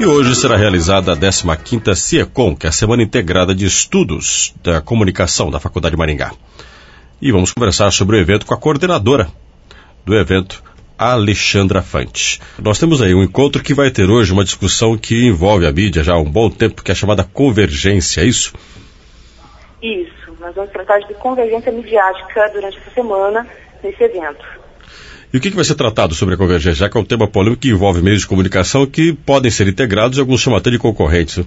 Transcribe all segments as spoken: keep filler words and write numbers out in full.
E hoje será realizada a décima quinta CIECOM, que é a Semana Integrada de Estudos da Comunicação da Faculdade de Maringá. E vamos conversar sobre o evento com a coordenadora do evento, Alexandra Fante. Nós temos aí um encontro que vai ter hoje uma discussão que envolve a mídia já há um bom tempo, que é a chamada convergência, é isso? Isso, nós vamos tratar de convergência midiática durante essa semana, nesse evento. E o que, que vai ser tratado sobre a convergência, já que é um tema polêmico que envolve meios de comunicação que podem ser integrados e alguns chamam até de concorrentes?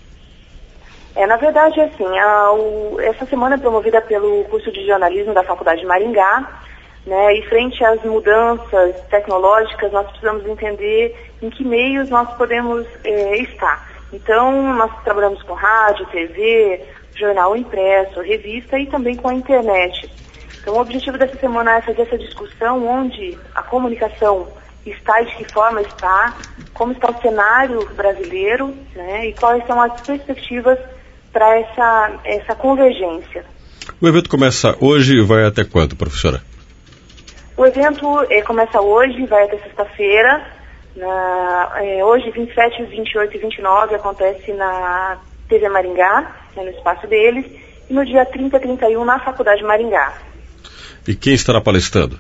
É, na verdade, assim, a, o, essa semana é promovida pelo curso de jornalismo da Faculdade de Maringá, né, e frente às mudanças tecnológicas, nós precisamos entender em que meios nós podemos é, estar. Então, nós trabalhamos com rádio, T V, jornal impresso, revista e também com a internet. Então, o objetivo dessa semana é fazer essa discussão onde a comunicação está e de que forma está, como está o cenário brasileiro, né, e quais são as perspectivas para essa, essa convergência. O evento começa hoje e vai até quando, professora? O evento eh, começa hoje, vai até sexta-feira. Na, eh, hoje, vinte e sete, vinte e oito e vinte e nove, acontece na T V Maringá, né, no espaço deles, e no dia trinta e trinta e um na Faculdade de Maringá. E quem estará palestrando?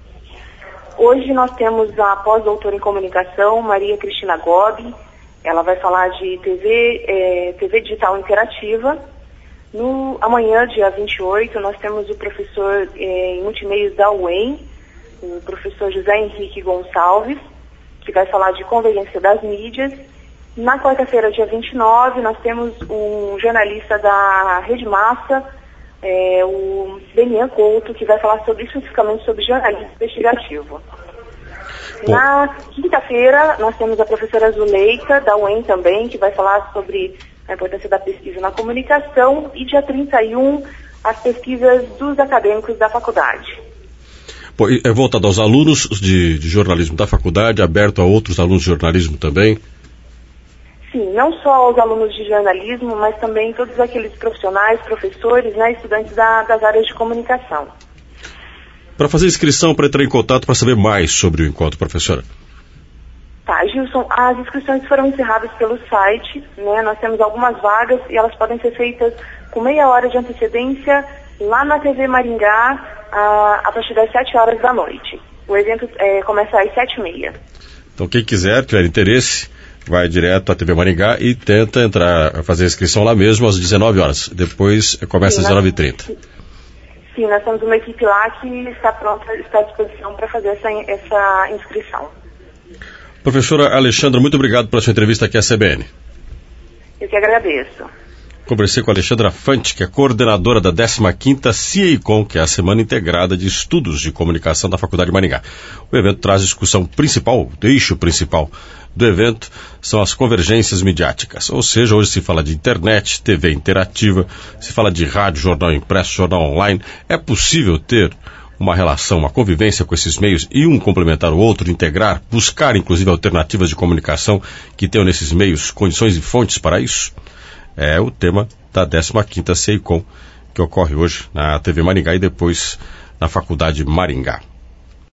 Hoje nós temos a pós-doutora em comunicação, Maria Cristina Gobi. Ela vai falar de T V, eh, T V digital interativa. No, amanhã, dia vinte e oito, nós temos o professor eh, em multimeios da U E M, o professor José Henrique Gonçalves, que vai falar de convergência das mídias. Na quarta-feira, dia vinte e nove, nós temos um jornalista da Rede Massa, é, o Demian Couto, que vai falar sobre, especificamente sobre jornalismo investigativo. Bom. Na quinta-feira, nós temos a professora Zuleika, da U E M também, que vai falar sobre a importância da pesquisa na comunicação, e dia trinta e um, as pesquisas dos acadêmicos da faculdade. Bom, é voltado aos alunos de, de jornalismo da faculdade, aberto a outros alunos de jornalismo também? Sim, não só aos alunos de jornalismo, mas também todos aqueles profissionais, professores, né, estudantes da, das áreas de comunicação. Para fazer inscrição, para entrar em contato, para saber mais sobre o encontro, professora? Tá, Gilson, as inscrições foram encerradas pelo site, né, nós temos algumas vagas e elas podem ser feitas com meia hora de antecedência lá na T V Maringá, a, a partir das sete horas da noite. O evento é, começa às sete e meia. Então, quem quiser, tiver interesse, vai direto à T V Maringá e tenta entrar, fazer a inscrição lá mesmo às dezenove horas. Depois começa Sim, às dezenove e trinta. Sim, nós temos uma equipe lá que está pronta, está à disposição para fazer essa, essa inscrição. Professora Alexandra, muito obrigado pela sua entrevista aqui à C B N. Eu que agradeço. Conversei com a Alexandra Fante, que é coordenadora da décima quinta CIECOM, que é a Semana Integrada de Estudos de Comunicação da Faculdade de Maringá. O evento traz a discussão principal, o eixo principal do evento são as convergências midiáticas. Ou seja, hoje se fala de internet, T V interativa, se fala de rádio, jornal impresso, jornal online. É possível ter uma relação, uma convivência com esses meios e um complementar o outro, integrar, buscar inclusive alternativas de comunicação que tenham nesses meios condições e fontes para isso? É o tema da décima quinta CIECOM, que ocorre hoje na T V Maringá e depois na Faculdade Maringá.